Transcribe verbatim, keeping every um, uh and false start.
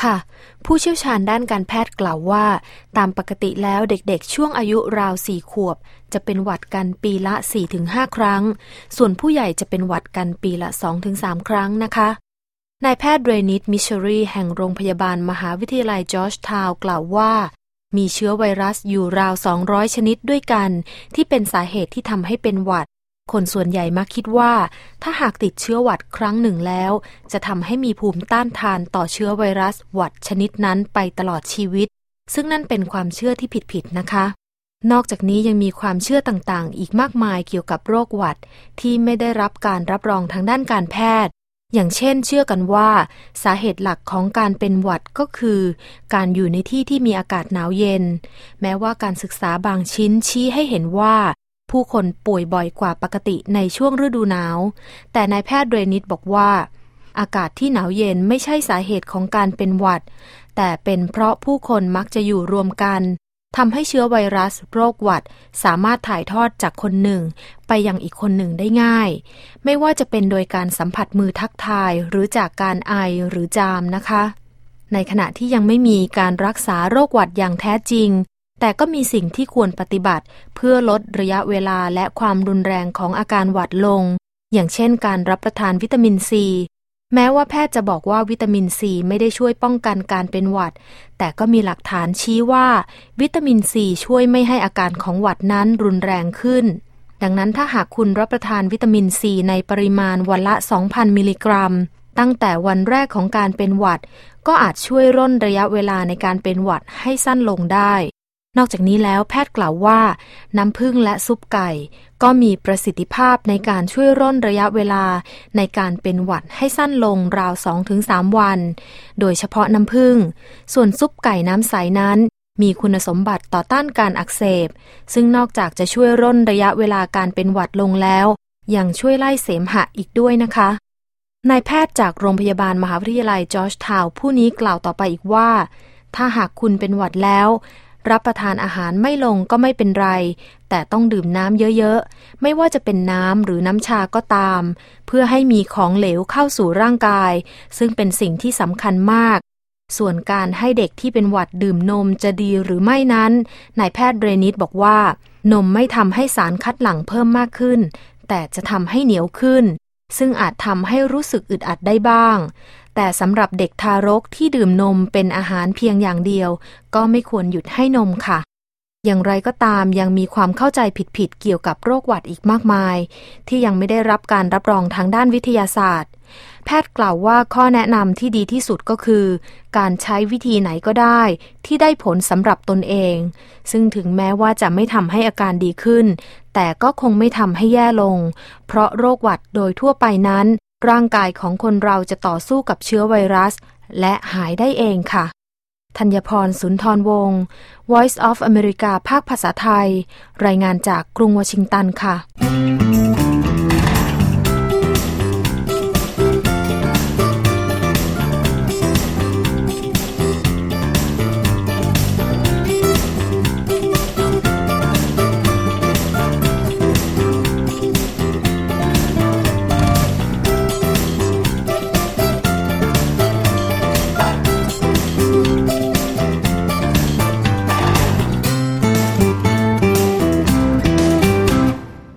ค่ะผู้เชี่ยวชาญด้านการแพทย์กล่าวว่าตามปกติแล้วเด็กๆช่วงอายุราวสี่ขวบจะเป็นหวัดกันปีละ สี่ถึงห้า ครั้งส่วนผู้ใหญ่จะเป็นหวัดกันปีละ สองถึงสาม ครั้งนะคะนายแพทย์เรนิตมิชชัรีแห่งโรงพยาบาลมหาวิทยาลัยจอร์จทาวน์กล่าวว่ามีเชื้อไวรัสอยู่ราวสองร้อยชนิดด้วยกันที่เป็นสาเหตุที่ทำให้เป็นหวัดคนส่วนใหญ่มักคิดว่าถ้าหากติดเชื้อหวัดครั้งหนึ่งแล้วจะทำให้มีภูมิต้านทานต่อเชื้อไวรัสหวัดชนิดนั้นไปตลอดชีวิตซึ่งนั่นเป็นความเชื่อที่ผิดๆนะคะนอกจากนี้ยังมีความเชื่อต่างๆอีกมากมายเกี่ยวกับโรคหวัดที่ไม่ได้รับการรับรองทางด้านการแพทย์อย่างเช่นเชื่อกันว่าสาเหตุหลักของการเป็นหวัดก็คือการอยู่ในที่ที่มีอากาศหนาวเย็นแม้ว่าการศึกษาบางชิ้นชี้ให้เห็นว่าผู้คนป่วยบ่อยกว่าปกติในช่วงฤดูหนาวแต่นายแพทย์เรนิตบอกว่าอากาศที่หนาวเย็นไม่ใช่สาเหตุของการเป็นหวัดแต่เป็นเพราะผู้คนมักจะอยู่รวมกันทำให้เชื้อไวรัสโรคหวัดสามารถถ่ายทอดจากคนหนึ่งไปยังอีกคนหนึ่งได้ง่ายไม่ว่าจะเป็นโดยการสัมผัสมือทักทายหรือจากการไอหรือจามนะคะในขณะที่ยังไม่มีการรักษาโรคหวัดอย่างแท้จริงแต่ก็มีสิ่งที่ควรปฏิบัติเพื่อลดระยะเวลาและความรุนแรงของอาการหวัดลงอย่างเช่นการรับประทานวิตามินซีแม้ว่าแพทย์จะบอกว่าวิตามินซีไม่ได้ช่วยป้องกันการเป็นหวัดแต่ก็มีหลักฐานชี้ว่าวิตามินซีช่วยไม่ให้อาการของหวัดนั้นรุนแรงขึ้นดังนั้นถ้าหากคุณรับประทานวิตามินซีในปริมาณวันละ สองพัน มิลลิกรัมตั้งแต่วันแรกของการเป็นหวัดก็อาจช่วยร่นระยะเวลาในการเป็นหวัดให้สั้นลงได้นอกจากนี้แล้วแพทย์กล่าวว่าน้ำผึ้งและซุปไก่ก็มีประสิทธิภาพในการช่วยร่นระยะเวลาในการเป็นหวัดให้สั้นลงราว สองถึงสาม วันโดยเฉพาะน้ำผึ้งส่วนซุปไก่น้ำใสนั้นมีคุณสมบัติต่อต้านการอักเสบซึ่งนอกจากจะช่วยร่นระยะเวลาการเป็นหวัดลงแล้วยังช่วยไล่เสมหะอีกด้วยนะคะนายแพทย์จากโรงพยาบาลมหาวิทยาลัยจอร์จทาวน์ผู้นี้กล่าวต่อไปอีกว่าถ้าหากคุณเป็นหวัดแล้วรับประทานอาหารไม่ลงก็ไม่เป็นไรแต่ต้องดื่มน้ำเยอะๆไม่ว่าจะเป็นน้ำหรือน้ำชาก็ตามเพื่อให้มีของเหลวเข้าสู่ร่างกายซึ่งเป็นสิ่งที่สำคัญมากส่วนการให้เด็กที่เป็นหวัดดื่มนมจะดีหรือไม่นั้นนายแพทย์เรนิตบอกว่านมไม่ทำให้สารคัดหลั่งเพิ่มมากขึ้นแต่จะทำให้เหนียวขึ้นซึ่งอาจทำให้รู้สึกอึดอัดได้บ้างแต่สำหรับเด็กทารกที่ดื่มนมเป็นอาหารเพียงอย่างเดียวก็ไม่ควรหยุดให้นมค่ะอย่างไรก็ตามยังมีความเข้าใจผิดๆเกี่ยวกับโรคหวัดอีกมากมายที่ยังไม่ได้รับการรับรองทางด้านวิทยาศาสตร์แพทย์กล่าวว่าข้อแนะนำที่ดีที่สุดก็คือการใช้วิธีไหนก็ได้ที่ได้ผลสำหรับตนเองซึ่งถึงแม้ว่าจะไม่ทำให้อาการดีขึ้นแต่ก็คงไม่ทำให้แย่ลงเพราะโรคหวัดโดยทั่วไปนั้นร่างกายของคนเราจะต่อสู้กับเชื้อไวรัสและหายได้เองค่ะธัญพรสุนทรวงศ์ Voice of America ภาคภาษาไทยรายงานจากกรุงวอชิงตันค่ะ